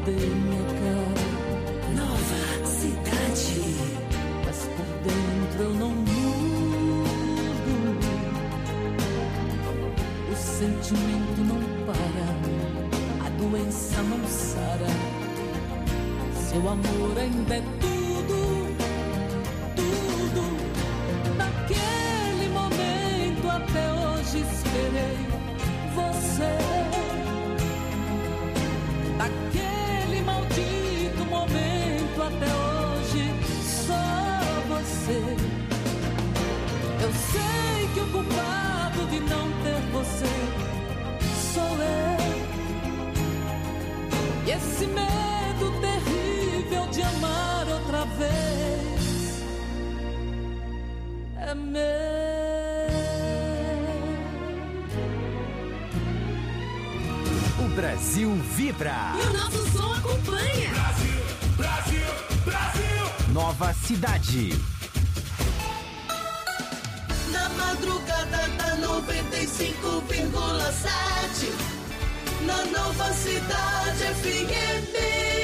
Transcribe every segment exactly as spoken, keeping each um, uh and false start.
mudei minha cara. Nova cidade. Mas por dentro eu não mudo. O sentimento não para, a doença não sara. Seu amor ainda é tudo, tudo. Naquele momento até hoje esperei você. Naquele maldito momento até hoje só você. Eu sei que o culpado de não ter você sou eu. E esse medo terrível de amar outra vez é meu. O Brasil vibra. E o nosso som acompanha. Brasil, Brasil, Brasil. Nova cidade. Na madrugada da noventa e cinco vírgula sete, na Nova Cidade F M.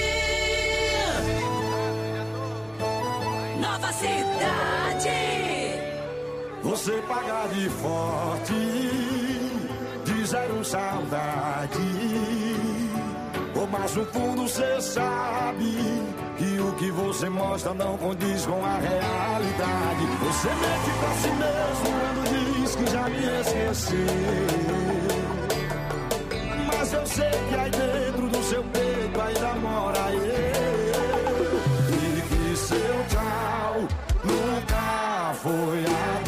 Nova cidade. Você paga de forte, de zero saudade. Oh, mas no fundo cê sabe que o que você mostra não condiz com a realidade. Você mente pra si mesmo quando diz que já me esqueceu. Mas eu sei que aí dentro do seu peito ainda mora eu. E que seu tchau nunca foi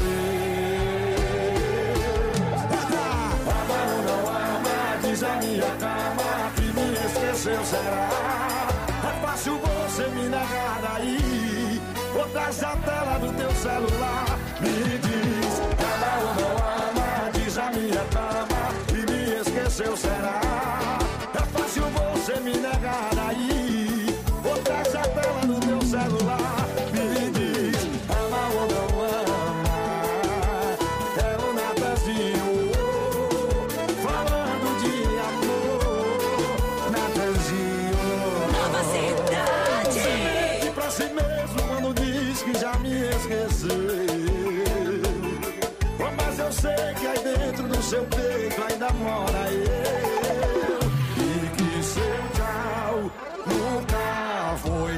adeus. Ama ou não ama, diz a minha cama que me esqueceu, será? É fácil você me negar daí. Botas a tela do teu celular. Me diz, ama ou não ama, diz a minha cama que me esqueceu, será? É fácil você me negar daí. Botas a tela do teu celular. Me diz, ama ou não ama. É o Natanzinho falando de amor. Natanzinho. Nova cidade. E pra si mesmo quando diz que já me esqueceu. Oh, mas eu sei que aí dentro do seu peito ainda mora eu. E que seu tchau nunca foi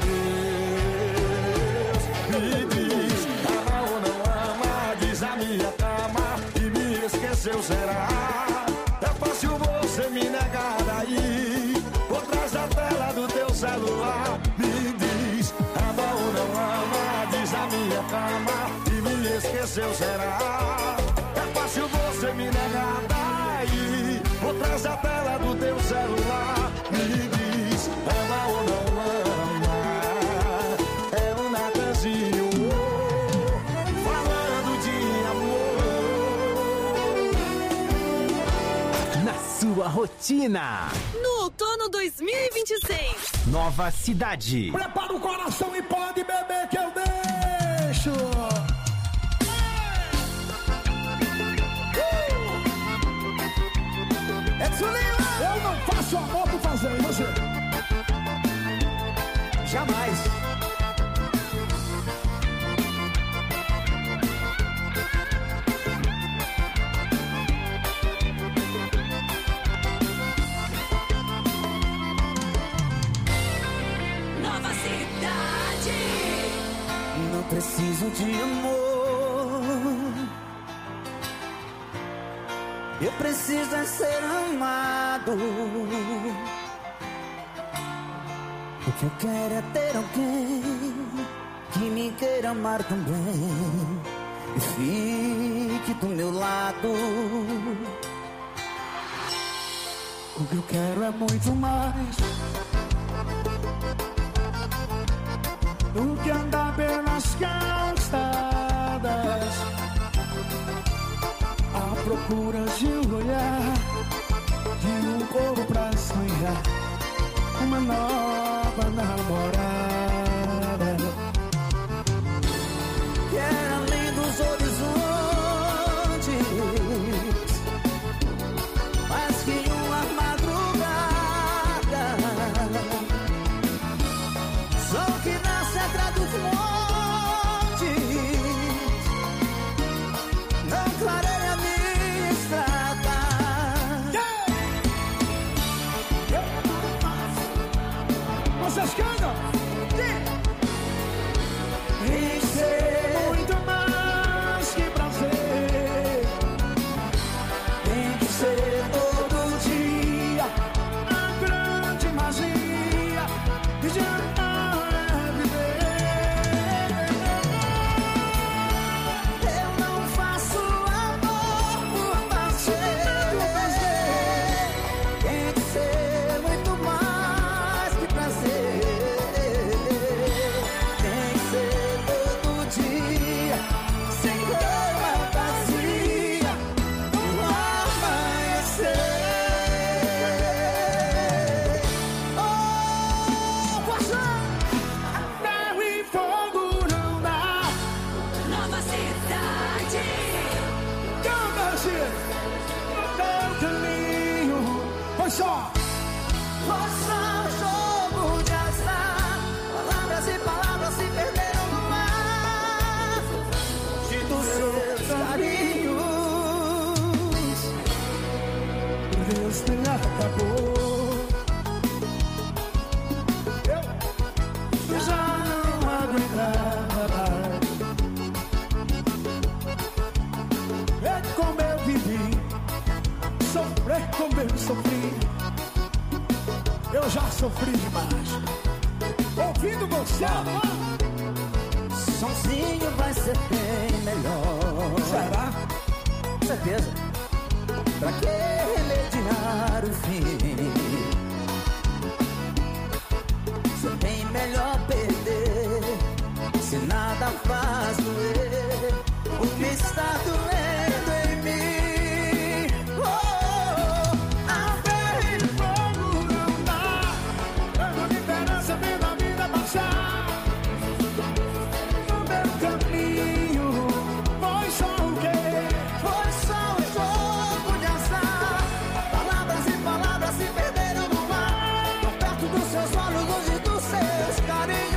adeus. Me diz, ama ou não ama, diz a minha cama e me esqueceu, será? É fácil você me negar daí. Por trás da tela do teu celular. Me diz, ama ou não ama, diz a minha cama e me esqueceu, será? É fácil você me negar daí. Por trás da tela do teu celular. Me diz, ama ou não ama. É o Natanzinho falando de amor. Na sua rotina. No outono dois mil e vinte e seis. Nova cidade. Prepara o coração e pode beber que eu deixo. Eu não faço amor por fazer, e você? Jamais. Nova cidade. Não preciso de amor. Eu preciso é ser amado. O que eu quero é ter alguém que me queira amar também e fique do meu lado. O que eu quero é muito mais do que andar pelas calçadas à procura de um olhar, de um corpo pra sonhar uma nova namorada. Quero além dos horizontes, mais que uma madrugada. caminho. Foi só. Foi só um jogo de azar. Palavras e palavras se perderam no mar de dos seus carinhos. Deus me acabou. Eu já não aguentava. É como eu vivi, sofrer como eu sofri. Eu já sofri demais. Ouvindo você, sozinho vai ser bem melhor. será? Com certeza. Pra que remediar o fim? Se é bem melhor perder, se nada faz doer o que está doendo em mim. Oh, oh, a fé e fogo não dá. Dando diferença vendo a vida passar. No meu caminho foi só o quê? Foi só um jogo de azar. Palavras e palavras se perderam no mar. Tão perto dos seus olhos, longe dos seus carinhos.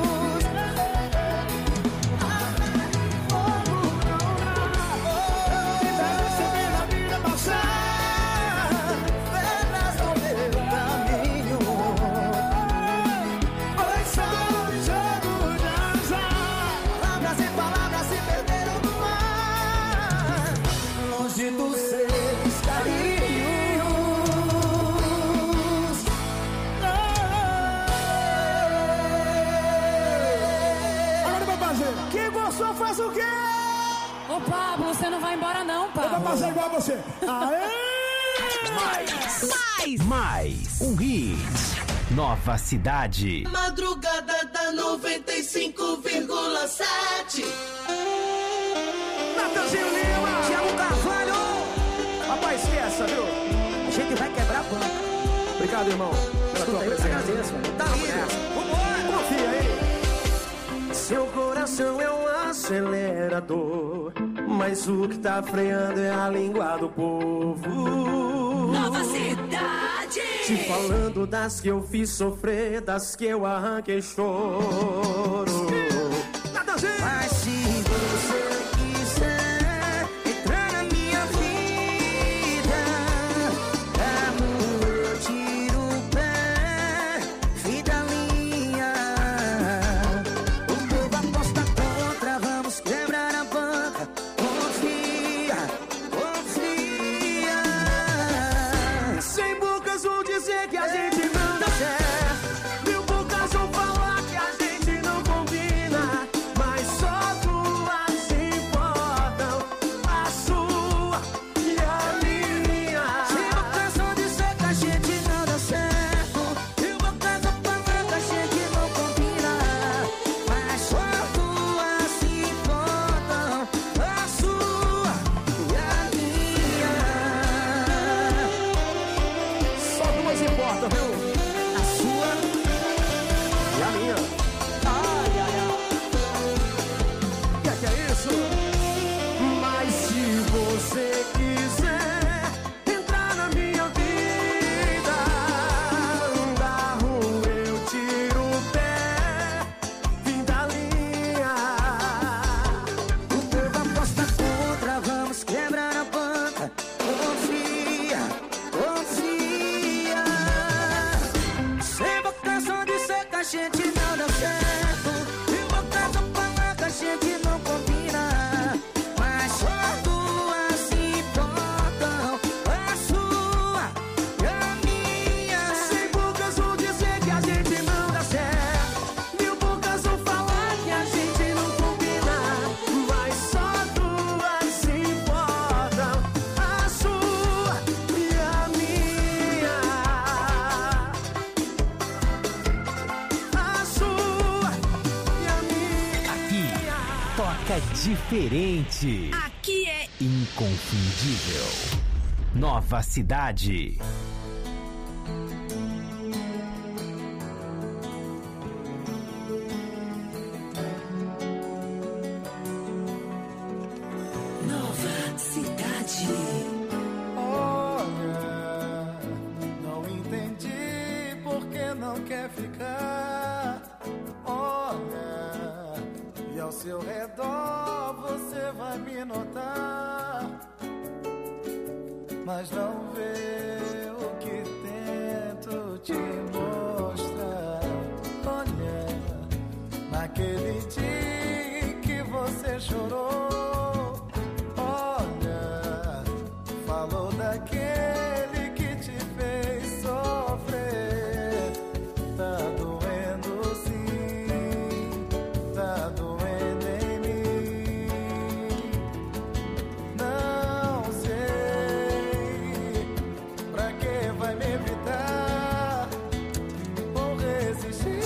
Dos seus carinhos. Agora, meu parceiro, quem gostou faz o quê? Ô, Pablo, você não vai embora não, Eu vou Pablo. fazer igual a você. Aê! Mais. Mais. Um hit. Nova Cidade. Madrugada da noventa e cinco vírgula sete. Natanzinho Lima, Thiago Carvalho. Rapaz, esqueça, viu? A gente vai quebrar a banca. Obrigado, irmão, pela tua presença. Tá lindo. Vambora. Confia aí. Seu coração é um acelerador, mas o que tá freando é a língua do povo. Nova Cidade. Te falando das que eu fiz sofrer, das que eu arranquei choro. Mas se você quiser entrar na minha vida, amor, eu tiro o pé, vida minha. O povo aposta contra, vamos quebrar a banca. Confia, confia. Sem bocas vão dizer que a gente não dá certo, mil bocas vão falar que a gente não combina, mas só duas importam, a sua e a minha. Se bocas vão dizer que a gente não dá certo, mil bocas vão falar que a gente não combina, mas só duas importam, a sua e a minha. Só duas importam, viu? A sua E a minha. ai, ai, ai. O que é que é isso? Mas se você quiser entrar na minha vida, da rua eu tiro o pé, fim da linha. O povo aposta contra, vamos quebrar a banca. Confia, confia. Sem bocas vão dizer que a gente não dá certo, mil bocas vão falar que a gente não combina, mas só duas importam, a sua e a minha. Sem bocas vão dizer que a gente não dá certo, mil bocas vão falar que a gente não combina, mas só duas importam, a sua e a minha. A sua e a minha. Aqui, toca diferente. Aqui é Inconfundível. Nova Cidade. Nova Cidade. Oh, quer ficar. Olha, e ao seu redor você vai me notar, mas não vê o que tento te mostrar. Olha, naquele dia que você chorou, olha, falou daquele que te fez sofrer. Tá doendo sim, tá doendo em mim. Não sei pra que vai me evitar ou resistir.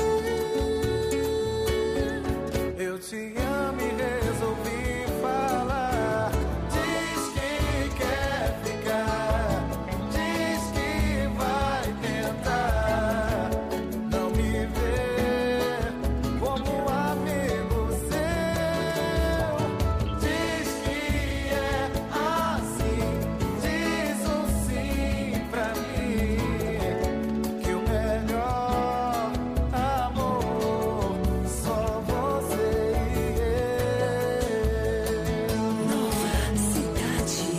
Eu te amo e resolvi falar. Diz que quer ficar, diz que vai tentar. Não me vê como amigo seu. Diz que é assim, diz um sim pra mim. Que o melhor amor só você e eu. Nova cidade.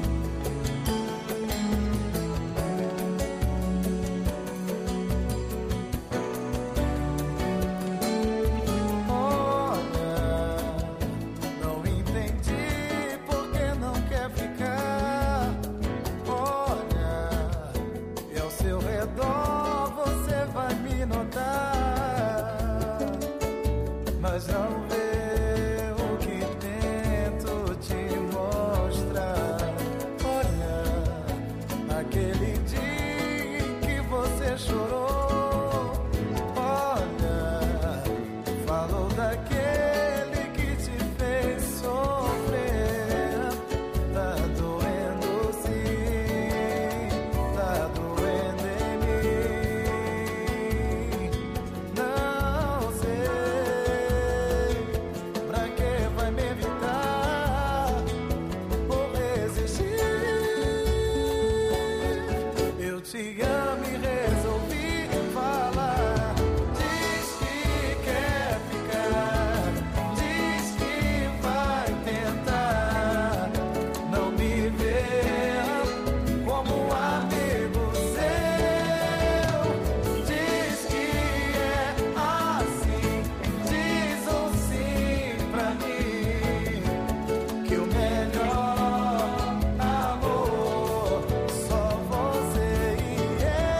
Olha, não entendi por que não quer ficar. Olha, e ao seu redor você vai me notar, mas não vê o que tento te mostrar. Olha, naquele dia que você chorou, olha, falou daquele que te fez sofrer. Tá doendo sim, tá doendo em mim. Não sei pra que vai me evitar ou resistir. Eu te amo e resolvi falar. Diz que quer ficar, diz que vai tentar. Não me vê como amigo seu. Diz que é assim, diz um sim pra mim. Que o melhor amor só você e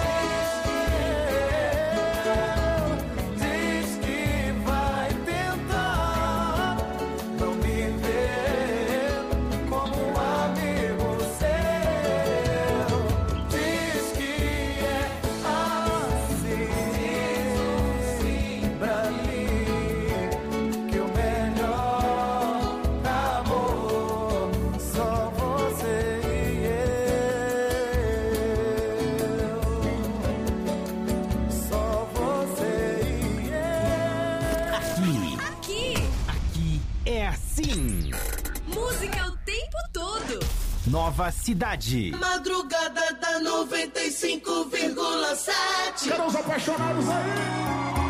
eu. Diz que vai tentar. Não me vê como amigo seu. Diz que é assim, sim pra mim. Que o melhor amor só você e eu. Só você e eu. Aqui, Aqui, aqui é assim. música o tempo todo. Nova cidade. Madrugada da noventa e cinco vírgula sete. Cadê os apaixonados aí?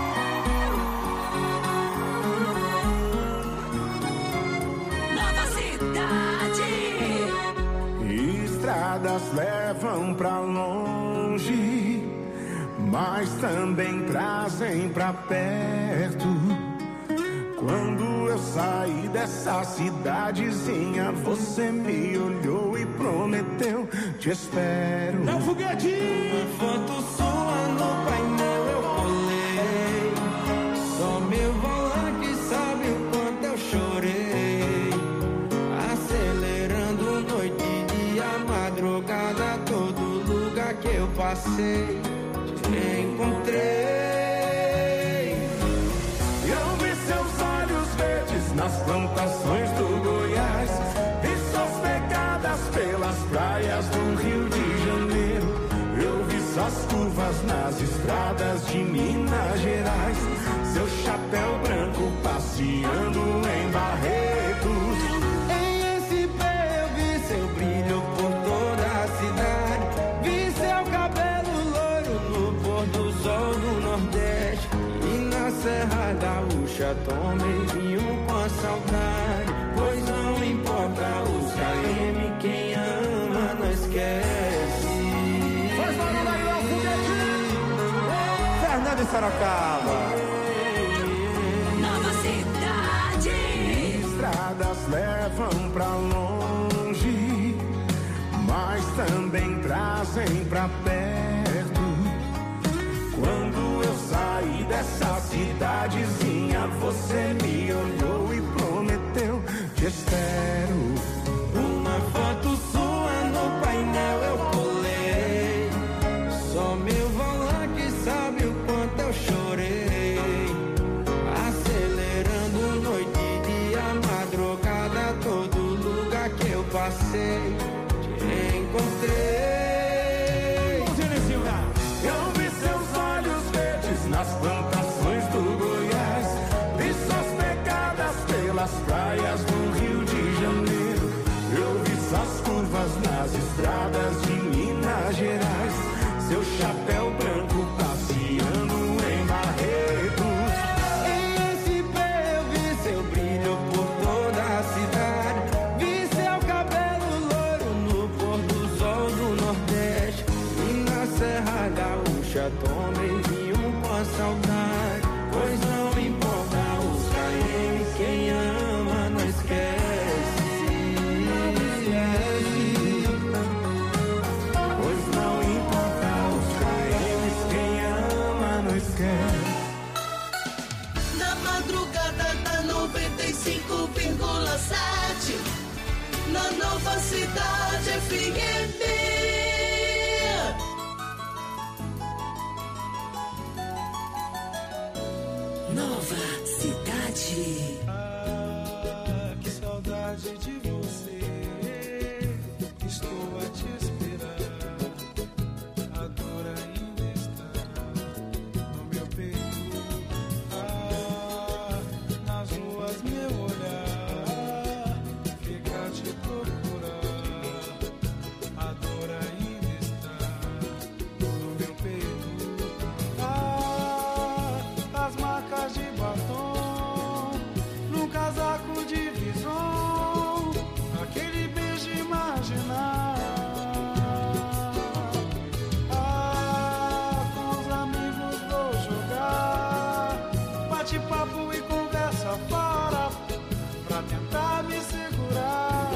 Nova cidade. Estradas levam pra longe, mas também trazem pra perto. Quando eu saí dessa cidadezinha, você me olhou e prometeu: te espero. É um foguete! Uma foto sua no painel eu colei. Só meu volante sabe o quanto eu chorei. Acelerando noite e dia, madrugada, todo lugar que eu passei, te encontrei. Eu vi seus olhos verdes nas plantações do Goiás e suas pegadas pelas praias do Rio de Janeiro. Eu vi suas curvas nas estradas de Minas Gerais, seu chapéu branco passeando em Barretos. Em S P eu vi seu brilho por toda a cidade. Vi seu cabelo loiro no pôr do sol do Nordeste. tomei vinho com a saudade. Pois não importa os K M, quem ama não esquece. Faz barulho aí, ó, foguete! Fernando e Sorocaba. Nova cidade. Estradas levam pra longe, mas também trazem pra perto. Quando eu saí dessa cidadezinha, você me olhou e prometeu: te espero. Uma foto sua no painel eu colei, só meu volante sabe o quanto eu chorei. Acelerando noite e dia, madrugada, todo lugar que eu passei, te encontrei. Eu vi seus olhos verdes nas plantações do Goiás, vi suas pegadas pelas praias do Rio de Janeiro. Eu vi suas curvas nas estradas de Minas Gerais, seu chapéu branco passeando em Barretos. Em S P eu vi seu brilho por toda a cidade, vi seu cabelo loiro no pôr do sol do Nordeste. E na Serra Gaúcha tomei vinho com a saudade. Pois não importa os K M, quem ama não esquece. Pois não importa os K Ms, quem ama não esquece. Na madrugada da noventa e cinco vírgula sete, na Nova Cidade F M. Nova cidade. Ah, que saudade de você. Estou a te esperar. A dor ainda está no meu peito. Ah, nas ruas meu olhar fica te procurar. A dor ainda está no meu peito. Ah, as marcas de batom num casaco de visão, aquele beijo imaginar. Ah, com os amigos vou jogar bate-papo e conversa fora pra tentar me segurar.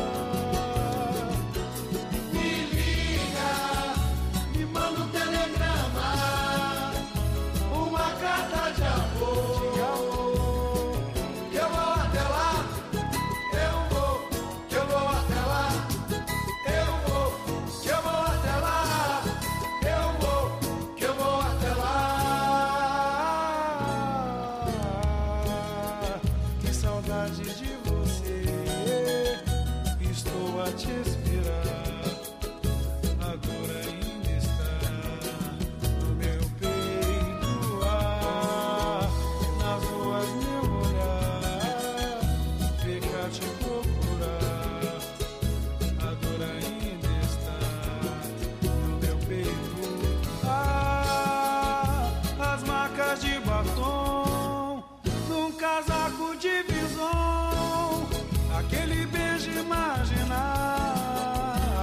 Me liga, me manda um telegrama, uma carta de amor. Que eu vou até lá, eu vou, que eu vou até lá, eu vou, que eu vou até lá, eu vou, que eu vou até lá. Que saudade de você, estou a te esperar. A dor ainda está no meu peito. Ah, nas ruas meu olhar fica te procurar. A dor ainda está no meu peito. Ah, as marcas de batom num casaco de visão, aquele beijo imaginar.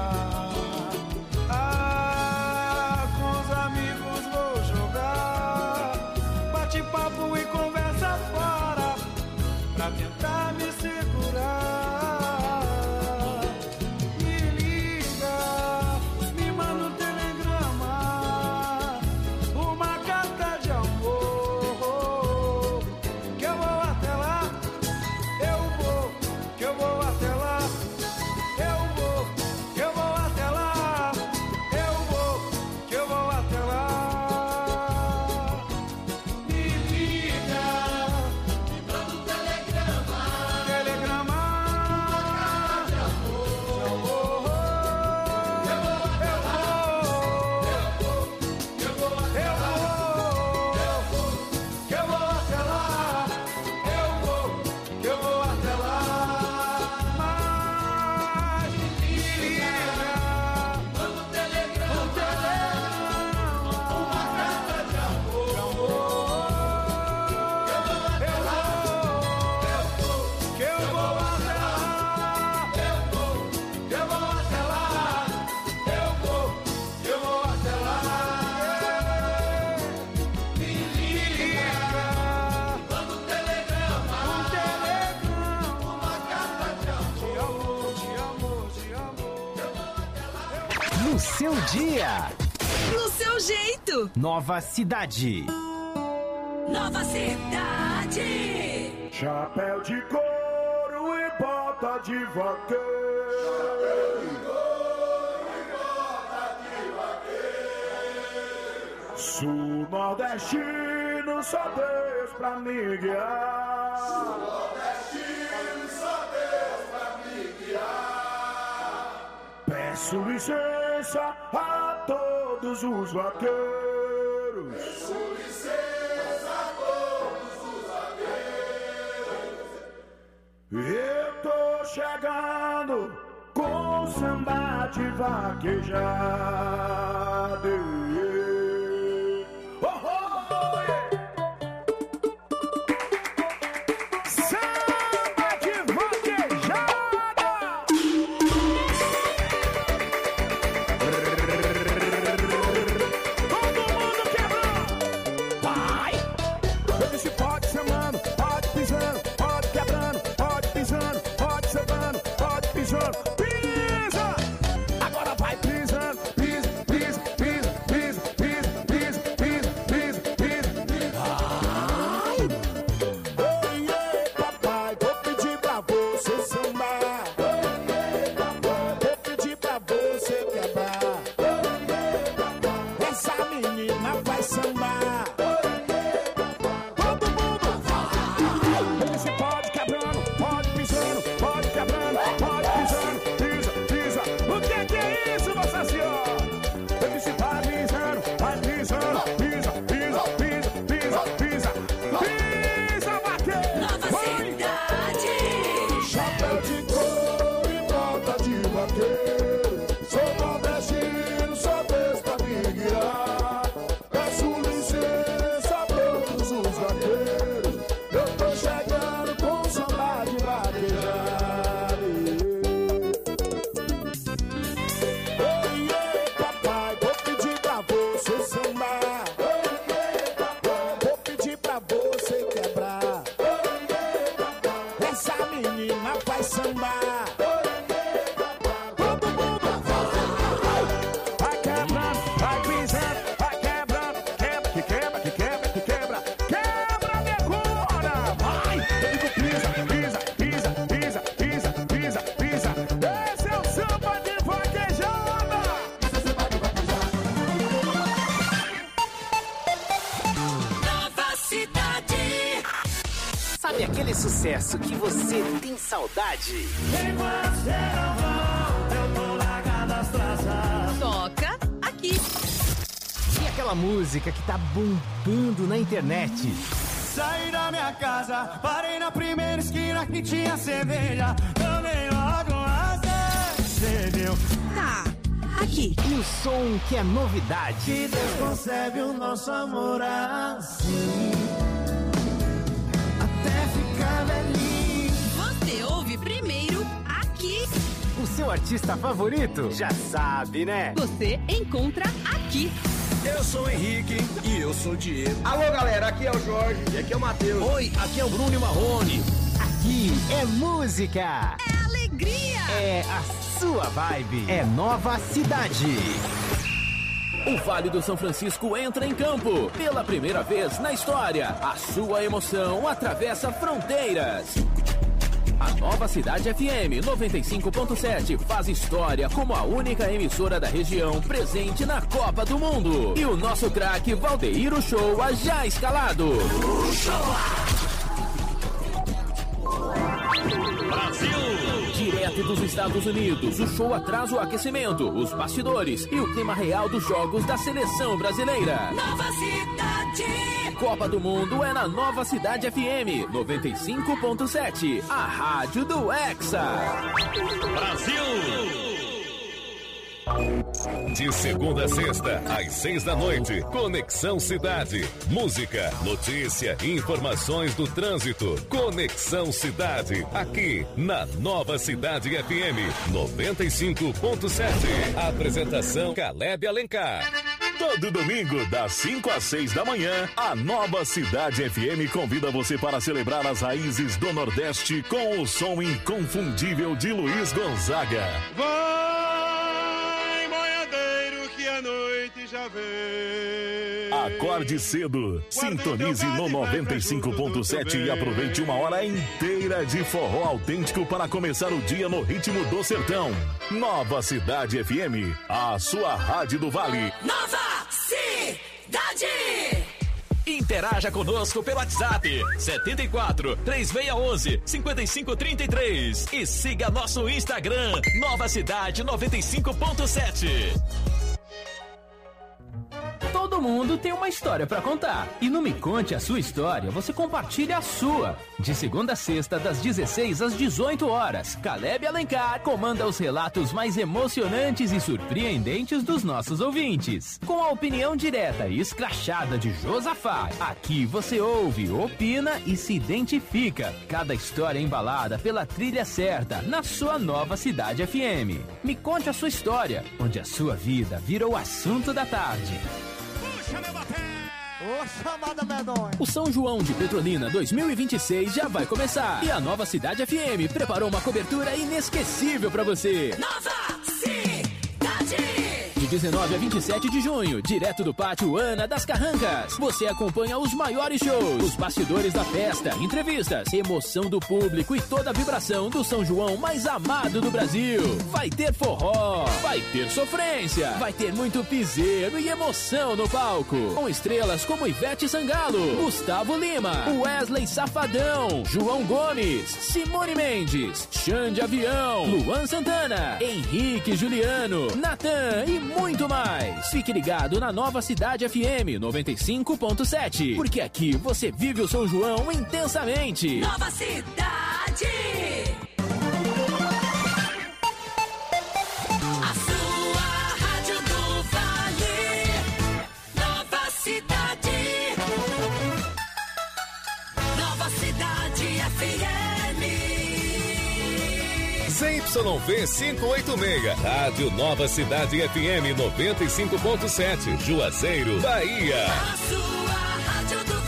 No seu dia. No seu jeito. Nova Cidade. Nova Cidade. Chapéu de couro e bota de vaqueiro. Chapéu de couro e bota de vaqueiro. Sul nordestino, só Deus pra me guiar. Sul nordestino, só Deus pra me guiar. Peço licença a todos os vaqueiros. Peço licença a todos os vaqueiros. Eu tô chegando com samba de vaquejada. Oh, oh, yeah. Samba de vaquejada. Todo mundo quebrando. Vai. Eu disse pode chamando, pode pisando, pode quebrando, pode pisando, pode sambando, pode pisando. Pisa. Agora vai pisando, pisa, pisa, pisa, pisa, pisa, pisa, pisa, pisa, pisa, pisa. Ai. Ei, ei, papai, vou pedir pra você sambar. Ei, ei, papai, vou pedir pra você quebrar. Essa menina vai sambar. Todo mundo vai. Você pode quebrando, pode pisando, pode quebrando, pode pisando, pisa, pisa. O que que é isso, Nossa Senhora? Eu disse vai pisando, vai pisando, pisa, pisa, pisa, pisa, pisa. Pisa, vaqueiro. Nova Cidade. Chapéu de couro e bota de vaqueiro. Sou nordestino, só Deus pra me guiar. Peço licença a todos os vaqueiros. Eu tô chegando com samba de vaquejada. Ei, ei, papai, vou pedir pra você sambar. Ei, ei, papai, vou pedir pra você quebrar. Essa menina vai sambar. Todo mundo vai quebrando, vai pisando, vai quebrando, quebra, que quebra, que quebra, que quebra, quebra, decora, vai. Eu digo pisa, pisa, pisa, pisa, pisa, pisa, pisa. Esse é o samba de vaquejada. Nova Cidade. Sabe aquele sucesso que você tem saudade? Toca aqui. E aquela música que tá bombando na internet? Saí da minha casa, parei na primeira esquina que tinha cerveja. Tomei logo uma cedeu. Tá, aqui. E o som que é novidade? Que Deus concebe o nosso amor assim, até ficar velhinho. Você ouve primeiro aqui. O seu artista favorito? Já sabe, né? Você encontra aqui. Eu sou o Henrique e eu sou o Diego. Alô, galera, aqui é o Jorge e aqui é o Matheus. Oi, aqui é o Bruno e Marrone. Aqui é música. É alegria. É a sua vibe. É Nova Cidade. O Vale do São Francisco entra em campo. Pela primeira vez na história, a sua emoção atravessa fronteiras. A Nova Cidade F M noventa e cinco ponto sete faz história como a única emissora da região presente na Copa do Mundo. E o nosso craque Valdeir Uchoa já escalado. Brasil! Direto dos Estados Unidos, o show traz o aquecimento, os bastidores e o clima real dos jogos da seleção brasileira. Nova Cidade. Copa do Mundo é na Nova Cidade F M noventa e cinco ponto sete, a rádio do Hexa. Brasil! De segunda a sexta, às seis da noite, Conexão Cidade. Música, notícia, informações do trânsito. Conexão Cidade, aqui na Nova Cidade F M noventa e cinco ponto sete. Apresentação Caleb Alencar. Todo domingo, das cinco às seis da manhã, a Nova Cidade F M convida você para celebrar as raízes do Nordeste com o som inconfundível de Luiz Gonzaga. Vai, boiadeiro! aproveite e já vem. Acorde cedo, sintonize no noventa e cinco ponto sete e aproveite uma hora inteira de forró autêntico para começar o dia no ritmo do sertão. Nova Cidade F M, a sua rádio do Vale. Nova Cidade! Interaja conosco pelo WhatsApp setenta e quatro, três seis um um, cinco cinco três três e siga nosso Instagram Nova Cidade noventa e cinco ponto sete. Todo mundo tem uma história pra contar. E no Me Conte a Sua História, você compartilha a sua. De segunda a sexta, das dezesseis às dezoito horas, Caleb Alencar comanda os relatos mais emocionantes e surpreendentes dos nossos ouvintes. Com a opinião direta e escrachada de Josafá, aqui você ouve, opina e se identifica. Cada história embalada pela trilha certa, na sua Nova Cidade F M. Me Conte a Sua História, onde a sua vida virou o assunto da tarde. Ô, chamada medonha. O São João de Petrolina dois mil e vinte e seis já vai começar. E a Nova Cidade F M preparou uma cobertura inesquecível pra você. Nova Cidade! De dezenove a vinte e sete de junho, direto do pátio Ana das Carrancas, você acompanha os maiores shows, os bastidores da festa, entrevistas, emoção do público e toda a vibração do São João mais amado do Brasil. Vai ter forró, vai ter sofrência, vai ter muito piseiro e emoção no palco. Com estrelas como Ivete Sangalo, Gustavo Lima, Wesley Safadão, João Gomes, Simone Mendes, Xande Avião, Luan Santana, Henrique Juliano, Natan e muito mais. Fique ligado na Nova Cidade F M noventa e cinco ponto sete, porque aqui você vive o São João intensamente. Nova Cidade! A sua rádio do Vale. Nova Cidade. Nova Cidade F M. Z Y V quinhentos e oitenta e seis, Rádio Nova Cidade F M noventa e cinco ponto sete, Juazeiro, Bahia. A sua rádio do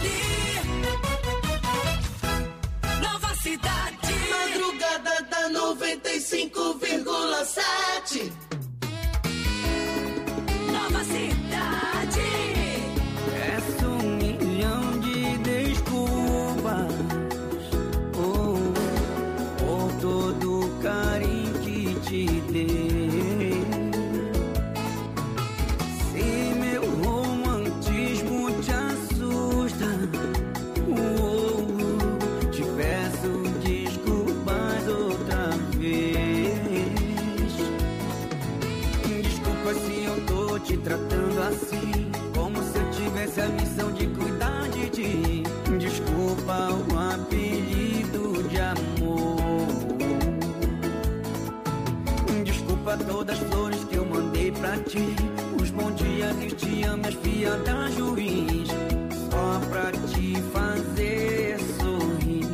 Vale. Nova Cidade. Madrugada da noventa e cinco vírgula sete. Nova Cidade. Peço um milhão de desculpas oh, por todo o carinho que te dei. Se meu romantismo te assusta, oh, te peço desculpas outra vez. Desculpa se eu tô te tratando assim, como se eu tivesse a missão de cuidar de ti. Desculpa o apelido de amor. Desculpa todas as flores que eu mandei pra ti, os bons dias e os te amo, as piadas ruins, só pra te fazer sorrir.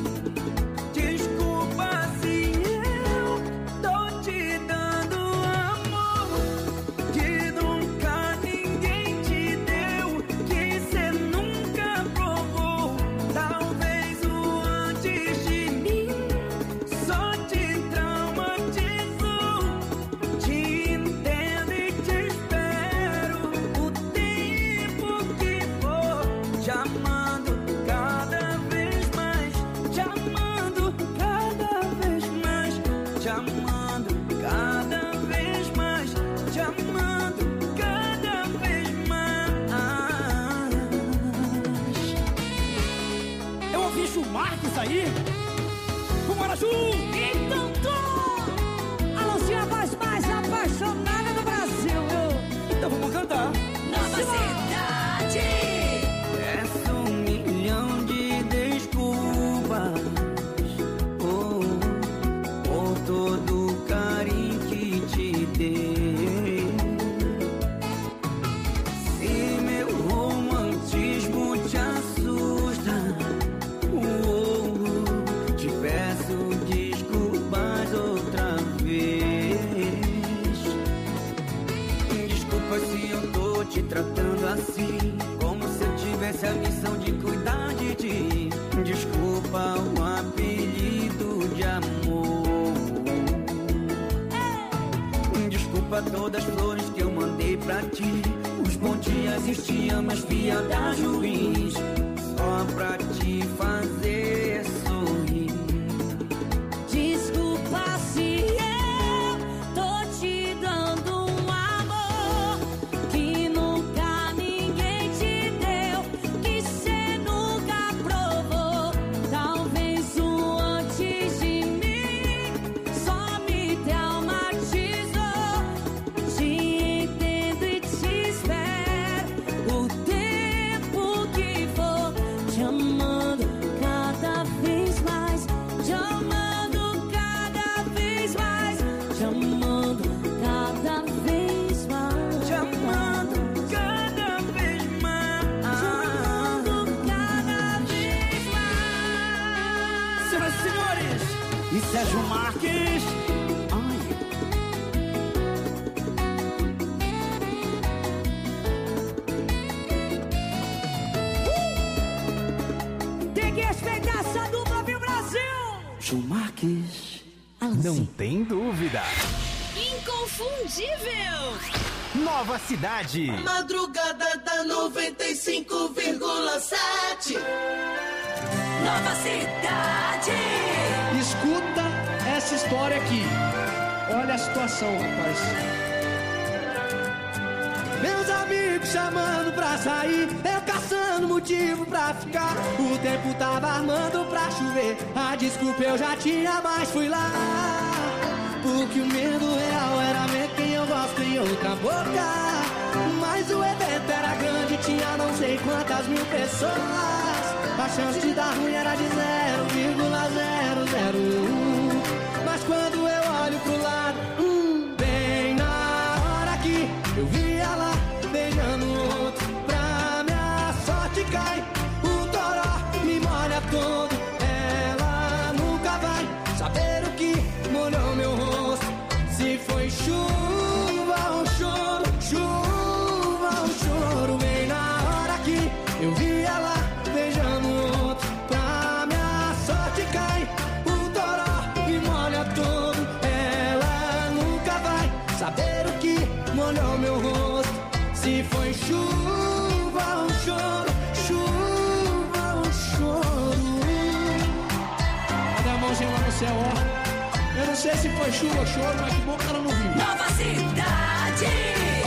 Desculpa se eu tô te dando amor que nunca ninguém te deu, que cê nunca provou. Talvez o antes de mim só te traumatizou. Te entendo e te espero o tempo que for, te amando cada vez mais, te amando cada vez mais, te amando cada vez mais, te amando cada vez mais. Eu ouvi Schumacher aí. Vamos lá, Ju! Então tô! A Lucinha voz mais apaixonada do Brasil, viu? Então vamos cantar. Nova Cidade. Peço um milhão de desculpas oh, por todo o carinho que te dei. Se meu romantismo te assusta, oh, te peço desculpas outra vez. Desculpa se eu tô te tratando assim, como se eu tivesse a missão de cuidar de ti. Desculpa o apelido de amor. Desculpa todas as flores que eu mandei falei pra ti, os bons dias existiam, mas via das ruins, só pra te fazer sorrir. Desculpa se eu tô te dando um amor que nunca ninguém te deu, que cê nunca provou. Talvez o antes de mim só me traumatizou. Te entendo e te espero o tempo que for, te amando cada vez mais, te amando cada vez mais, te amando cada vez mais, Te amando cada vez mais, te amando cada vez mais. Senhoras e senhores, e Sérgio Marques. Tem que respeitar essa dupla, viu, Brasil? Gil Marques. Não tem dúvida. Inconfundível. Nova Cidade. Madrugada da noventa e cinco vírgula sete. Nova Cidade. Escuta essa história aqui. Olha a situação, rapaz. Meus amigos chamando pra sair, eu caçando motivo pra ficar. O tempo tava armando pra chover, a desculpa eu já tinha, mas fui lá. Porque o medo real era ver quem eu gosto em outra boca. Mas o evento era grande, tinha não sei quantas mil pessoas. A chance de dar ruim era de zero vírgula zero zero um. Mas quando eu olho pro lado, hum, bem na hora que eu vi ela beijando outro, pra minha sorte cai o toró, me molha todo. Ela nunca vai saber o que molhou meu rosto. Se foi chuva ou choro, chuva ou choro. Bem na hora que eu vi ela beijando outro, pra minha sorte cai o toró, me molha todo. Ela nunca vai saber o que molhou meu rosto. Se foi chuva ou choro, chuva ou choro. Olha a mãozinha lá no céu, ó. Eu não sei se foi chuva ou choro, mas que bom que ela não viu. Nova Cidade.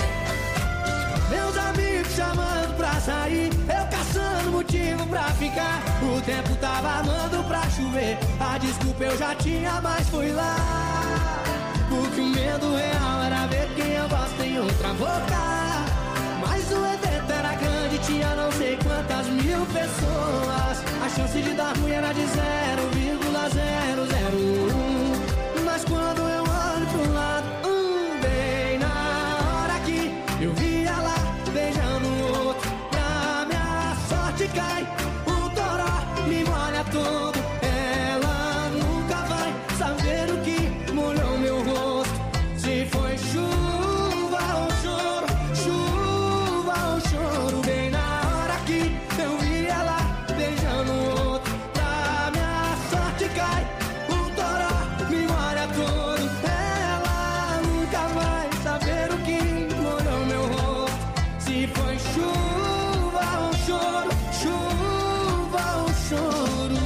Meus amigos chamando pra sair, eu caçando motivo pra ficar. O tempo tava armando pra chover, a desculpa eu já tinha, mas fui lá. Porque o medo real era ver quem eu gosto em outra boca. Mas o evento era grande, tinha não sei quantas mil pessoas. A chance de dar ruim era de zero vírgula zero zero um. Mas quando eu olho pro lado, hum, bem na hora que eu vi ela beijando o outro, pra minha sorte cai o toró, me molha todo. Ela nunca vai saber o que molhou meu rosto. Se foi chuva ou choro, chuva ou choro. Bem na hora que eu vi ela beijando o outro, pra minha sorte cai o toró, me molha todo. Ela nunca vai saber o que molhou meu rosto. Se foi chuva ou choro, chuva ou choro.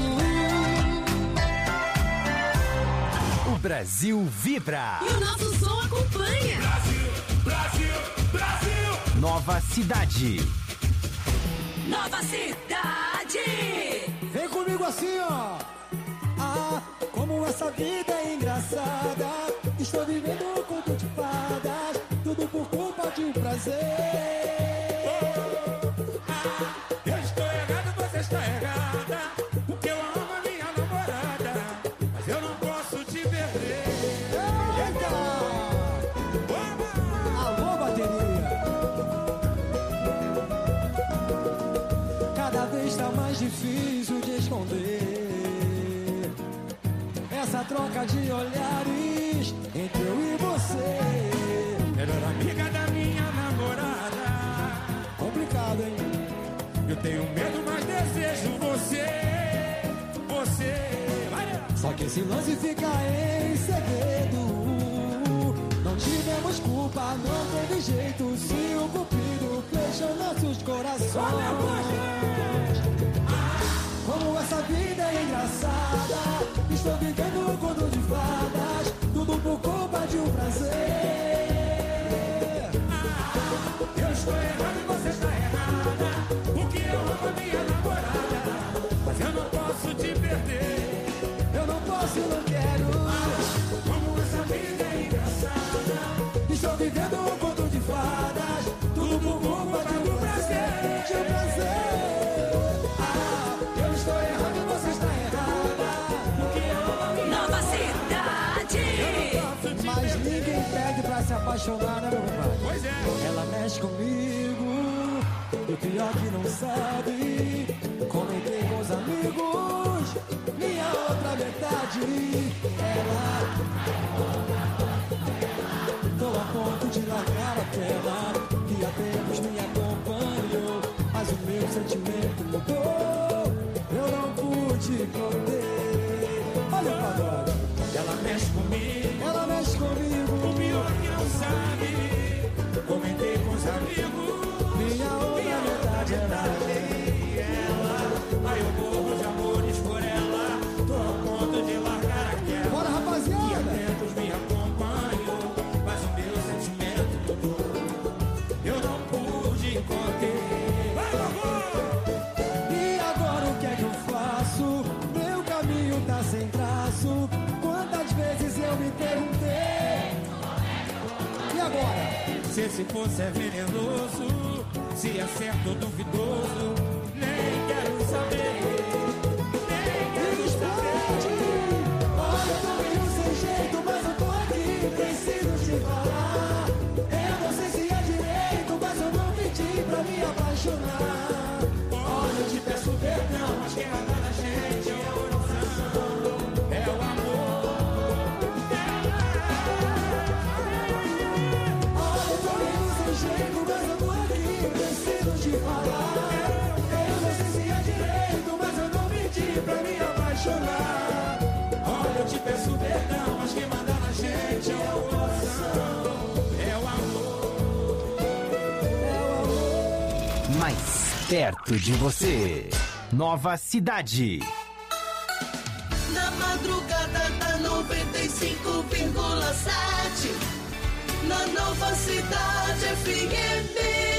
O Brasil vibra. E o nosso som acompanha. Brasil, Brasil, Brasil. Nova Cidade. Nova Cidade. Vem comigo assim, ó. Ah, como essa vida é engraçada. Estou vivendo um conto de fadas, tudo por culpa de um prazer. Eu estou errado, você está errada. Porque eu amo a minha namorada, mas eu não posso te perder. Eita! Alô, bateria. Cada vez tá mais difícil de esconder essa troca de olhares entre eu e você. Melhor amiga da minha namorada. Complicado, hein? Eu tenho medo, mas desejo você. Você. Vai. Só que esse lance fica em segredo. Não tivemos culpa, não teve jeito se o cupido flecha nossos corações. Como essa vida é engraçada, estou vivendo um conto de fadas, tudo por culpa de um prazer. Eu estou errado e você está errada, porque eu amo a minha namorada, mas eu não posso te perder, eu não posso, não quero. Como essa vida é engraçada, estou vivendo um conto de fadas, tudo por culpa de um prazer, de um prazer. Mas ninguém pede pra se apaixonar, né, meu pai? Pois é. Ela mexe comigo, e o pior que não sabe. Comentei com os amigos, minha outra metade. Ela, tô a ponto de largar aquela que há tempos me acompanhou, mas o meu sentimento mudou, eu não pude conter. Olha o pagode. Ela mexe comigo, ela mexe comigo, o pior que não sabe. Comentei com os amigos, minha outra metade era ela. Aí eu morro de amores por ela, tô a ponto de largar aquela. Bora, rapaziada! Que há tempos me acompanham, mas o meu sentimento mudou, eu não pude conter. Vai, vovô! E agora o que é que eu faço? Meu caminho tá sem traço. Quantas vezes eu me perguntei, e agora? Se esse poço é venenoso, se é certo ou duvidoso, nem quero saber, nem quero saber. Olha, eu tô meio sem jeito, mas eu tô aqui, preciso te falar. Eu não sei se é direito, mas eu não pedi pra me apaixonar. Olha, eu te peço perdão, mas quem manda na gente é o coração, é o amor. Jeito, mas eu tô aqui, preciso te falar. Eu não sei se é direito, mas eu não pedi pra me apaixonar. Olha, eu te peço perdão, mas quem manda na gente é o coração, é o amor, é o amor. Mais perto de você. Nova Cidade. Na madrugada da noventa e cinco vírgula sete. Na Nova Cidade F M.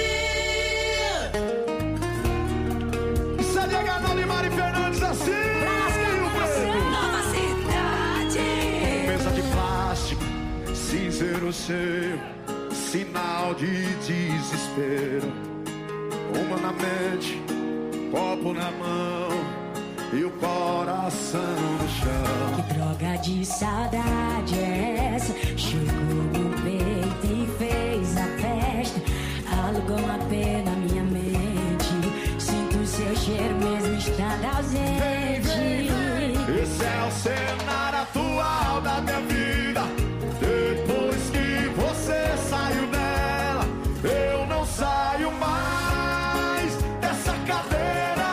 Isso é legal, Limari Fernandes, assim. Nova Cidade. Mesa de plástico, cinzeiro seu, sinal de desespero. Uma na mente, copo na mão e o coração no chão. Que droga de saudade é essa? Chegou no peito e fez a festa, alugou uma pena na minha mente. Sinto seu cheiro mesmo estando ausente. Vem, vem, vem. Esse é o cenário atual da minha vida. Depois que você saiu dela, eu não saio mais dessa cadeira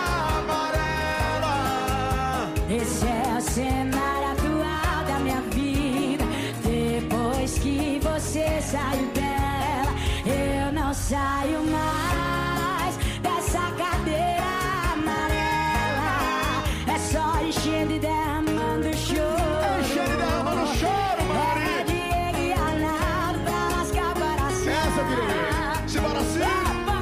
amarela. Esse é o cenário atual da minha vida. Depois que você saiu dela, eu não saio mais dessa cadeira amarela. É só enchendo e derramando choro. Enchendo e derramando choro, Maria. É Diego e Arnaldo pra lascar o coração. Essa, Guilherme. Simbora assim.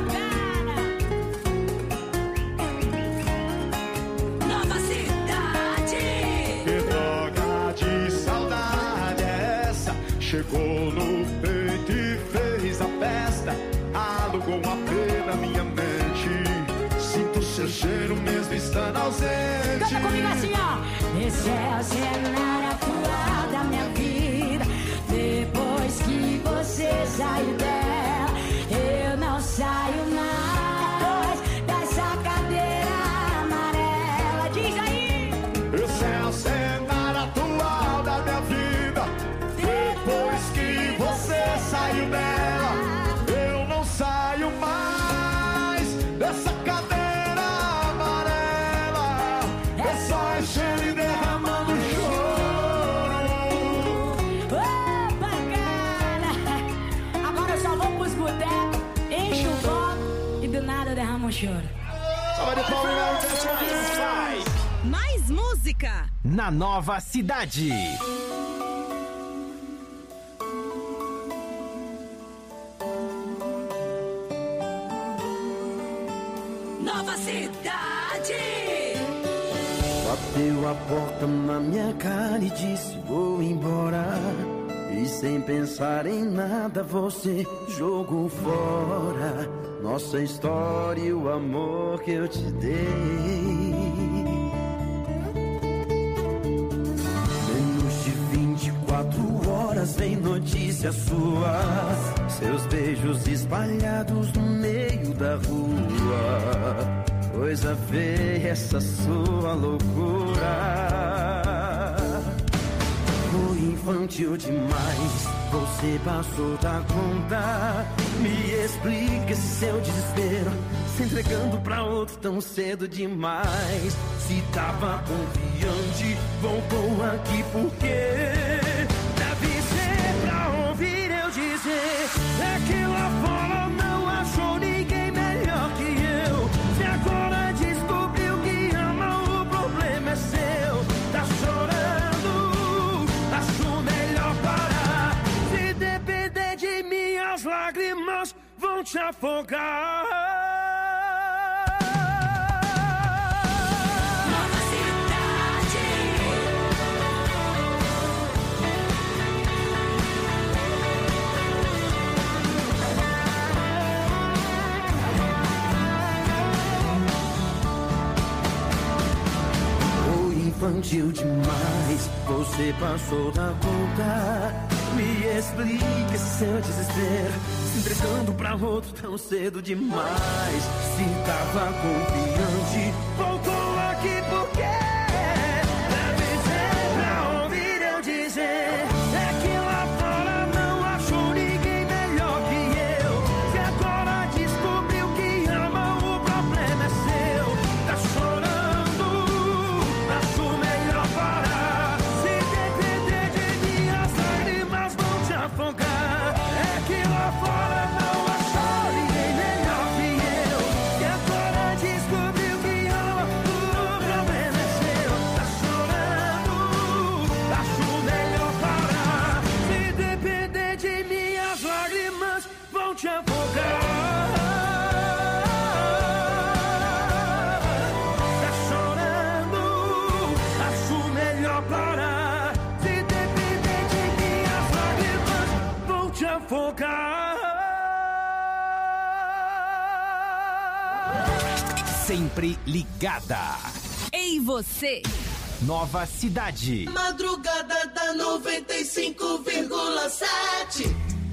Nova Cidade. Que droga de saudade é essa? Chegou no peito e fez a festa, alugou uma pena na minha mente. Sinto seu cheiro mesmo estando ausente. Canta comigo assim, ó. Esse é o cenário atual da minha vida. Depois que você saiu dela, eu não saio mais dessa cadeira amarela. Diz aí. Esse é o cenário atual da minha vida. Depois que você saiu dela, eu não saio mais dessa cadeira amarela. É só enchendo e derramando choro. Ô, bacana! Agora eu só vou pros como choro. Mais música na Nova Cidade. Nova Cidade. Bateu a porta na minha cara e disse vou embora. E sem pensar em nada você jogou fora nossa história e o amor que eu te dei. Menos de vinte e quatro horas vem notícias suas, seus beijos espalhados no meio da rua. Coisa feia essa sua loucura. Foi infantil demais, você passou da conta. Me explica esse seu desespero, se entregando pra outro tão cedo demais. Se tava confiante, voltou aqui porque deve ser pra ouvir eu dizer é que lá fora não achou ninguém melhor que eu. Se agora descobriu que ama, o problema é seu. Tá chorando, acho melhor parar. Se depender de mim, as lágrimas vão te afogar. Nova Cidade. Foi infantil demais, você passou da conta. Me explica esse seu desespero, se entregando pra outro tão cedo demais. Se tava confiante, voltou aqui porque deve ser pra ouvir eu dizer é que lá fora não achou ninguém melhor que eu. Se agora descobriu que ama, o problema é seu. Tá chorando, acho melhor parar. Se depender de mim, as lágrimas vão te afogar. É que lá fora não achou ninguém melhor que eu. E agora descobriu que ama, o problema é seu. Tá chorando, acho melhor parar. Se depender de mim, as lágrimas vão te afogar. Tá chorando, acho melhor parar. Se depender de mim, as lágrimas vão te afogar. Sempre ligada. Ei, você. Nova Cidade. Madrugada da noventa e cinco vírgula sete.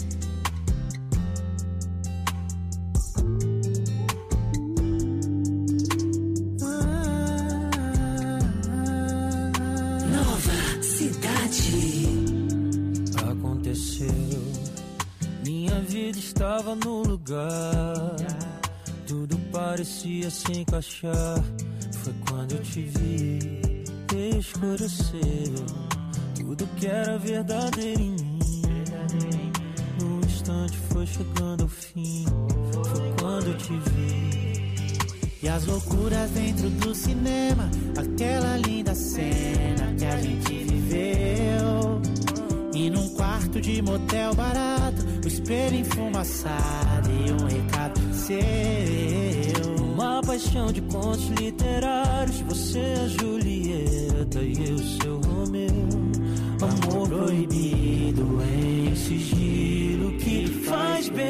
Nova Cidade. Aconteceu, minha vida estava no lugar, tudo parecia se encaixar. Foi quando eu te vi, escureceu tudo que era verdadeiro em mim. No instante foi chegando ao fim, foi quando eu te vi. E as loucuras dentro do cinema, aquela linda cena que a gente viveu. E num quarto de motel barato, o espelho enfumaçado e um recado seu. Uma paixão de contos literários, você é a Julieta e eu seu Romeu. Amor proibido em sigilo que faz bem.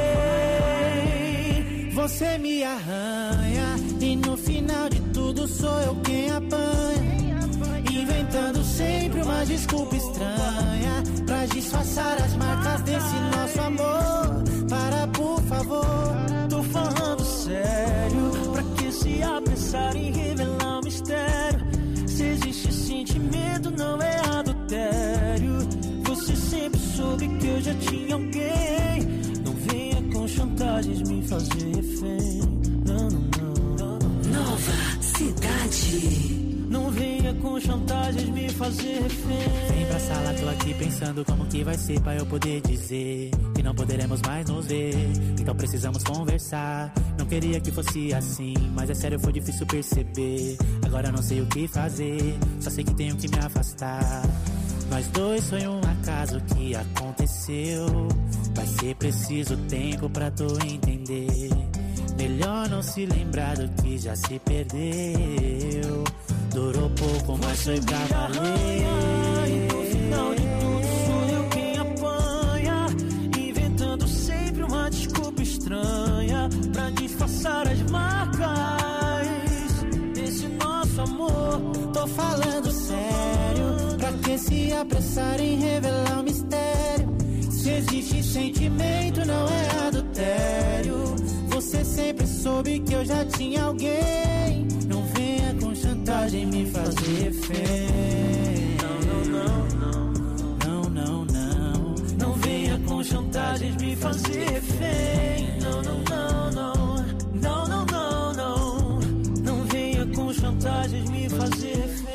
Você me arranha e no final de tudo sou eu quem apanha. Inventando sempre uma desculpa estranha pra disfarçar as marcas desse nosso amor. Para, por favor, tô falando sério. Pra que se apressar em revelar o mistério? Se existe sentimento, não é adultério. Você sempre soube que eu já tinha alguém. Não venha com chantagens me fazer refém. Não, não, não, não. Nova Cidade. Não venha com chantagens me fazer refém. Vem pra sala, tô aqui pensando como que vai ser pra eu poder dizer que não poderemos mais nos ver. Então precisamos conversar. Não queria que fosse assim, mas é sério, foi difícil perceber. Agora não sei o que fazer, só sei que tenho que me afastar. Nós dois foi um acaso que aconteceu. Vai ser preciso tempo pra tu entender. Melhor não se lembrar do que já se perdeu. Durou pouco, mas foi pra valer. E no final de tudo sou eu quem apanha, inventando sempre uma desculpa estranha pra disfarçar as marcas desse nosso amor. Tô falando sério, pra que se apressar em revelar o mistério? Se existe sentimento, não é adultério. Você sempre soube que eu já tinha alguém. Não venha com chantagem me fazer refém. Não, não, não, não, não, não. Não venha com chantagens me fazer refém. Não, não, não, não. Não, não, não, não. Não venha com chantagens me fazer refém.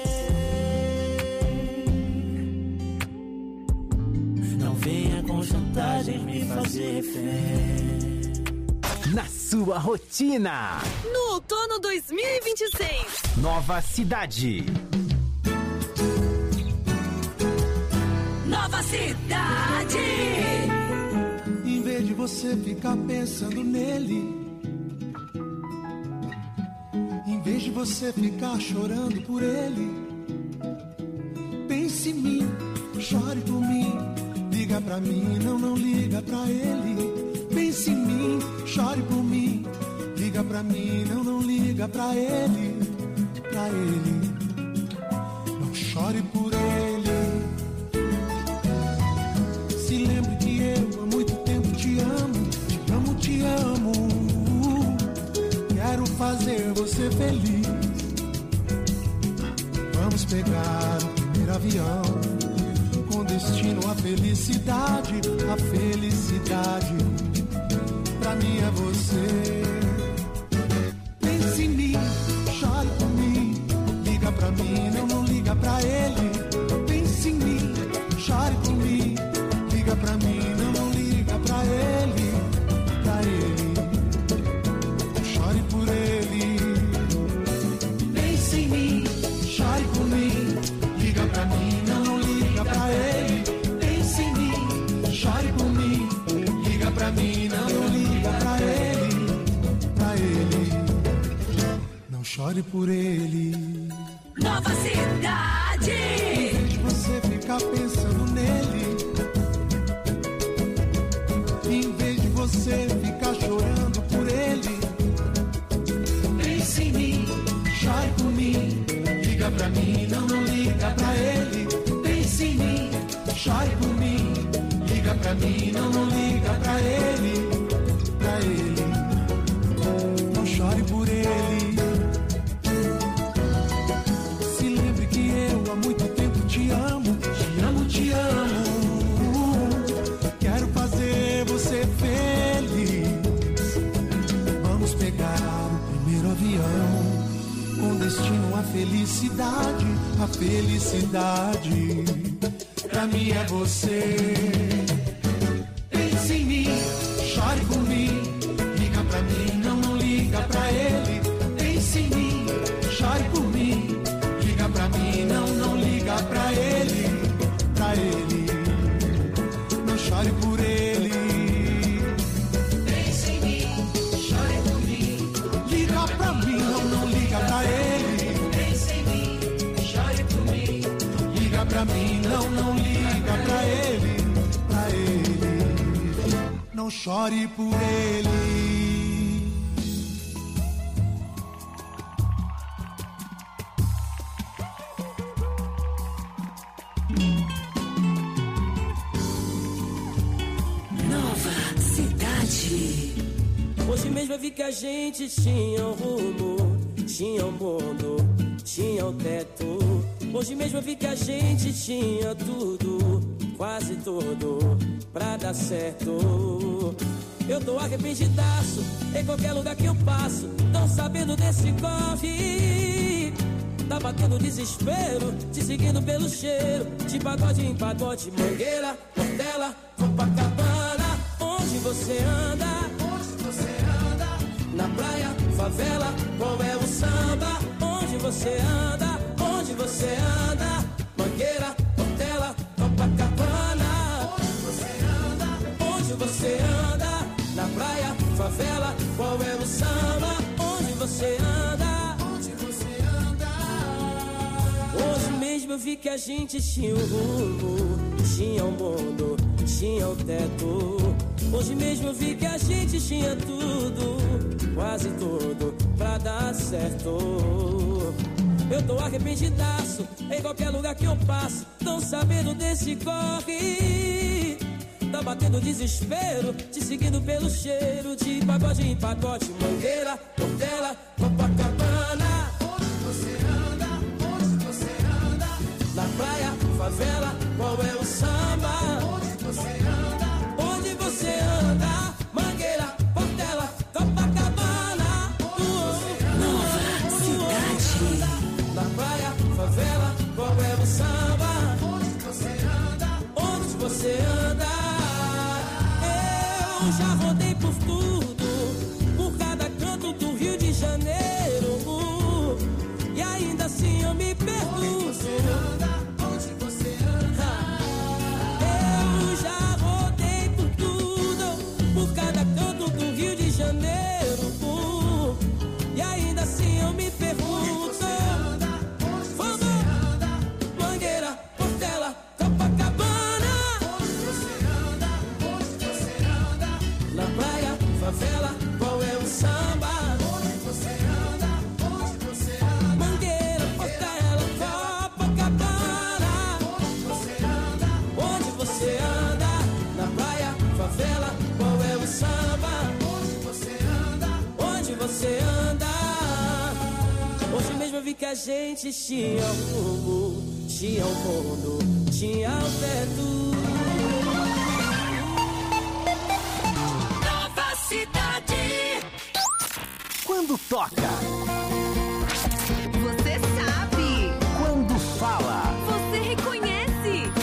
Não venha com chantagens me fazer refém. Na sua rotina. No outono dois mil e vinte e seis. Nova Cidade. Nova Cidade. Em vez de você ficar pensando nele, em vez de você ficar chorando por ele, pense em mim, chore por mim, liga pra mim, não, não liga pra ele. Pense em mim, chore por mim, liga pra mim, não, não liga pra ele, pra ele, não chore por ele. Se lembre que eu há muito tempo te amo, te amo, te amo. Quero fazer você feliz. Vamos pegar o primeiro avião, com destino à felicidade, a felicidade. Pra mim é você. Pense em mim, chore por mim, liga pra mim, não, não liga pra ele. Pense em mim, chore por mim, liga pra mim, não, não liga pra ele, pra ele, chore por ele. Pense em mim, chore por mim, liga pra mim, não, não liga pra ele. Pense em mim, chore por mim, liga pra mim, não, não liga pra ele, pra ele, não chore por ele. Nova Cidade. Em vez de você ficar pensando nele, em vez de você ficar chorando por ele, pense em mim, chore por mim, liga pra mim, não, não liga pra ele. Pense em mim, chore por mim, liga pra mim, não, não liga pra ele, pra ele, não chore por ele. Se lembre que eu há muito tempo te amo, te amo, te amo. Quero fazer você feliz. Vamos pegar o primeiro avião, com destino à felicidade, a felicidade. Pra mim é você. Pense em mim, chore por mim, liga pra mim, não, não liga pra ele. Pense em mim, chore por mim, liga pra mim, não, não liga pra ele, pra ele, não chore por ele. Pense em mim, chore por mim, liga pra mim, não, não liga pra ele. Pense em mim, chore por mim, liga pra mim, não, não liga pra ele, pra ele, não chore por ele. Nova Cidade. Hoje mesmo eu vi que a gente tinha um rumo, tinha um mundo, tinha um teto. Hoje mesmo eu vi que a gente tinha tudo, quase tudo, pra dar certo. Eu tô arrependidaço em qualquer lugar que eu passo, não sabendo desse corre. Tá batendo desespero, te seguindo pelo cheiro. De pagode em pagode, Mangueira, Portela, Copacabana. Onde você anda? Onde você anda? Na praia, favela, qual é o samba? Onde você anda? Onde você anda? Mangueira, Portela, Copacabana. Onde você anda? Onde você anda? Na praia, favela, qual é o samba? Onde você anda? Onde você anda? Hoje mesmo eu vi que a gente tinha um rumo, tinha um mundo, tinha um teto. Hoje mesmo eu vi que a gente tinha tudo, quase tudo, pra dar certo. Eu tô arrependidaço, em qualquer lugar que eu passo, tão sabendo desse corre. Tá batendo desespero, te seguindo pelo cheiro. De pagode em pagode, Mangueira, Portela, Copacabana. Onde você anda? Onde você anda? Na praia, favela, qual é o samba? Onde você anda? Onde você anda? Mangueira, Portela, Copacabana. Nova Cidade. Na praia, favela, qual é o samba? Onde você anda? Onde você anda? Eu já rodei por tudo, por cada canto do Rio de Janeiro, e ainda assim eu me pergunto. Onde você anda? Onde você anda? Eu já rodei por tudo, por cada canto do Rio de Janeiro, e ainda assim eu me pergunto. Vamos! Mangueira, Portela, Copacabana. Onde você anda? Onde você anda? Na praia, favela, qual é o samba? Onde você anda? Onde você anda? Mangueira, Portela, Copacabana. Onde você anda? Onde você anda? Na praia, favela, qual é o samba? Onde você anda? Onde você anda? Hoje mesmo eu vi que a gente tinha rumo, tinha o mundo, tinha o teto. Nova Cidade. Quando toca, Você sabe. quando fala, Você reconhece.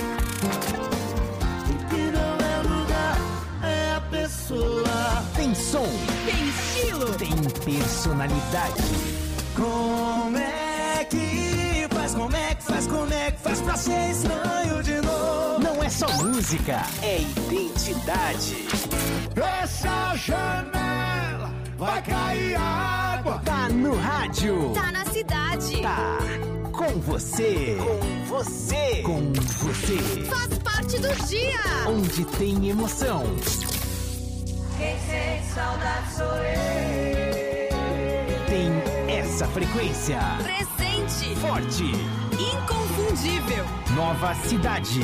O que não é lugar é a pessoa. tem som, Tem estilo. tem personalidade. Como é que faz, como é que faz, como é que faz pra ser estranho de novo? Não é só música, é identidade. Essa janela vai cair água. Tá no rádio, Tá na cidade. tá com você, com você, com você. Faz parte do dia. Onde tem emoção, Quem sente saudade sou eu. tem essa frequência. Presente. Forte, Inconfundível. Nova Cidade.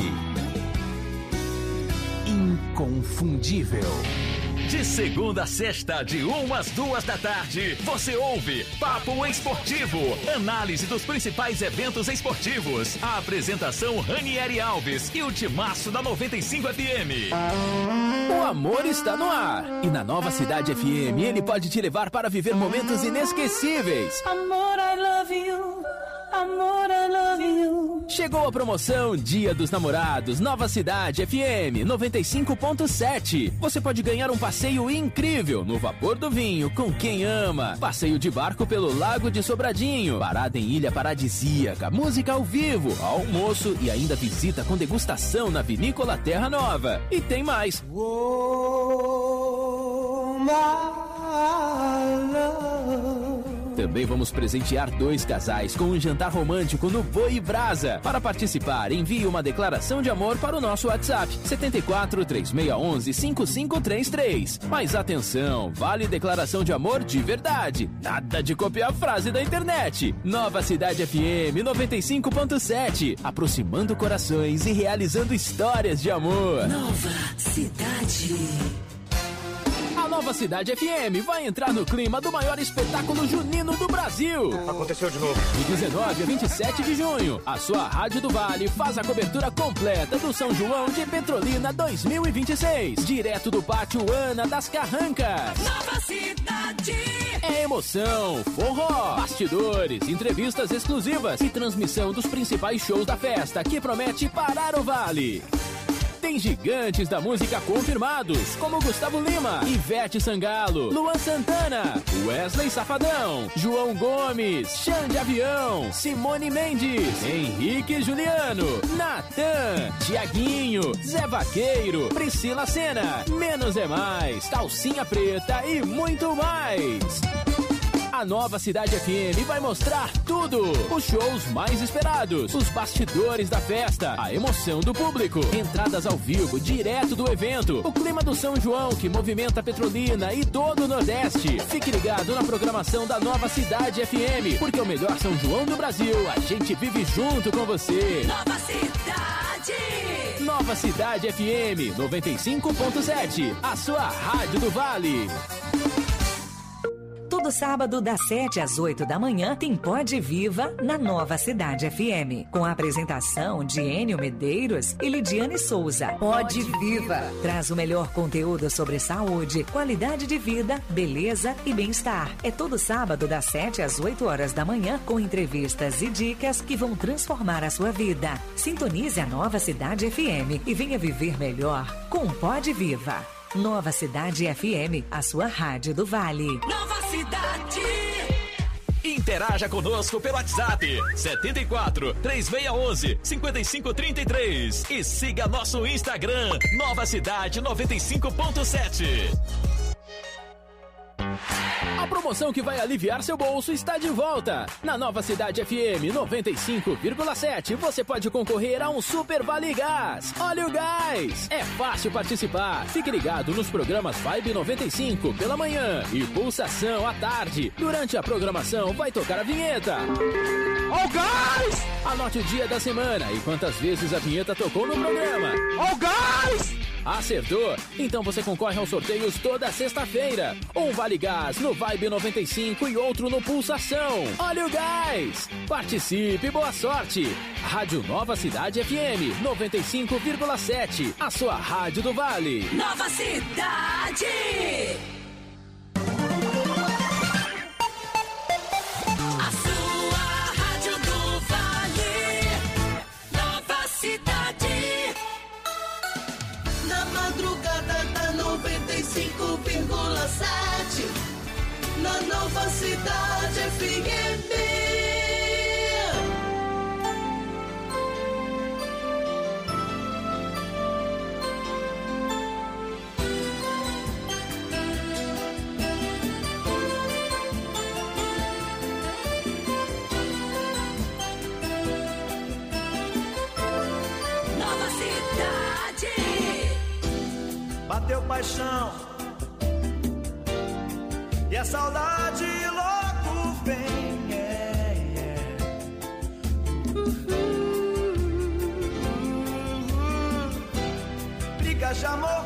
Inconfundível. De segunda a sexta, de uma às duas da tarde, você ouve Papo Esportivo, análise dos principais eventos esportivos. A apresentação Ranieri Alves e o timaço da noventa e cinco F M. O amor está no ar. E na Nova Cidade F M, ele pode te levar para viver momentos inesquecíveis. Amor, I love you. Amor, I love you. Chegou a promoção Dia dos Namorados, Nova Cidade F M noventa e cinco ponto sete. Você pode ganhar um passeio incrível no Vapor do Vinho com quem ama. Passeio de barco pelo Lago de Sobradinho. Parada em ilha paradisíaca, música ao vivo, almoço e ainda visita com degustação na Vinícola Terra Nova. E tem mais. Oh, my love. Também vamos presentear dois casais com um jantar romântico no Boi Brasa. Para participar, envie uma declaração de amor para o nosso WhatsApp sete quatro três seis um um cinco cinco três três. Mas atenção, vale declaração de amor de verdade. Nada de copiar a frase da internet. Nova Cidade F M noventa e cinco ponto sete, aproximando corações e realizando histórias de amor. Nova Cidade. Alô, Nova Cidade F M vai entrar no clima do maior espetáculo junino do Brasil. Aconteceu de novo. De dezenove a vinte e sete de junho, a sua Rádio do Vale faz a cobertura completa do São João de Petrolina dois mil e vinte e seis. Direto do Pátio Ana das Carrancas. Nova Cidade. É emoção, forró, bastidores, entrevistas exclusivas e transmissão dos principais shows da festa que promete parar o Vale. Tem gigantes da música confirmados, como Gustavo Lima, Ivete Sangalo, Luan Santana, Wesley Safadão, João Gomes, Xande Avião, Simone Mendes, Henrique Juliano, Natan, Tiaguinho, Zé Vaqueiro, Priscila Sena, Menos é Mais, Calcinha Preta e muito mais. A Nova Cidade F M vai mostrar tudo. Os shows mais esperados, os bastidores da festa, a emoção do público, entradas ao vivo direto do evento, o clima do São João que movimenta Petrolina e todo o Nordeste. Fique ligado na programação da Nova Cidade F M, porque o melhor São João do Brasil, a gente vive junto com você. Nova Cidade. Nova Cidade F M noventa e cinco ponto sete, a sua Rádio do Vale. Todo sábado, das sete às oito da manhã, tem Pode Viva na Nova Cidade F M. Com a apresentação de Enio Medeiros e Lidiane Souza. Pode Viva traz o melhor conteúdo sobre saúde, qualidade de vida, beleza e bem-estar. É todo sábado, das sete às oito horas da manhã, com entrevistas e dicas que vão transformar a sua vida. Sintonize a Nova Cidade F M e venha viver melhor com Pode Viva. Nova Cidade F M, a sua rádio do Vale. Nova Cidade. Interaja conosco pelo WhatsApp setenta e quatro, três seis um um, cinco cinco três três e siga nosso Instagram Nova Cidade noventa e cinco ponto sete. A promoção que vai aliviar seu bolso está de volta. Na Nova Cidade F M noventa e cinco vírgula sete, você pode concorrer a um Super Vale Gás. Olha o gás! É fácil participar. Fique ligado nos programas Vibe noventa e cinco pela manhã e Pulsação à tarde. Durante a programação vai tocar a vinheta. Ó o gás! Anote o dia da semana e quantas vezes a vinheta tocou no programa. Ó o gás! Acertou? Então você concorre aos sorteios toda sexta-feira. Um Vale Gás no Vibe noventa e cinco e outro no Pulsação. Olha o gás! Participe, boa sorte! Rádio Nova Cidade F M noventa e cinco vírgula sete, a sua rádio do Vale. Nova Cidade! A sua rádio do Vale. Nova Cidade. Na madrugada da noventa e cinco vírgula sete, na Nova Cidade F M. Nova Cidade. Bateu paixão e a saudade logo vem, é, é. Uhul, uhul. Briga de amor